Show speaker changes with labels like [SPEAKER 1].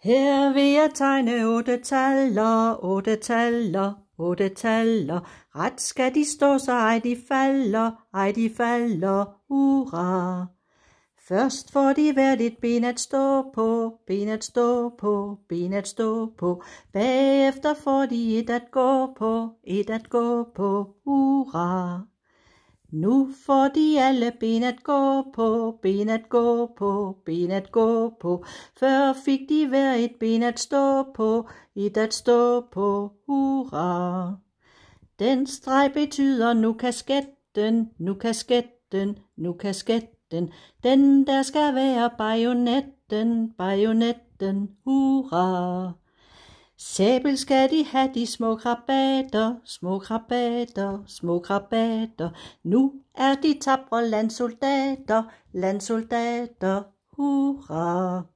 [SPEAKER 1] Her vil jeg tegne 8 taller, 8 taller, 8 taller. Ret skal de stå, så ej de falder, hurra. Først får de hvert et ben at stå på, ben at stå på, ben at stå på. Bagefter får de et at gå på, et at gå på, hurra. Nu får de alle ben at gå på, ben at gå på, ben at gå på. Før fik de hver et ben at stå på, et at stå på, hurra. Den streg betyder nu kasketten, nu kasketten, nu kasketten. Den der skal være bajonetten, bajonetten, hurra. Sabel skal de have de små krabater, små krabater, små krabater. Nu er de tapre landsoldater, landsoldater, hurra.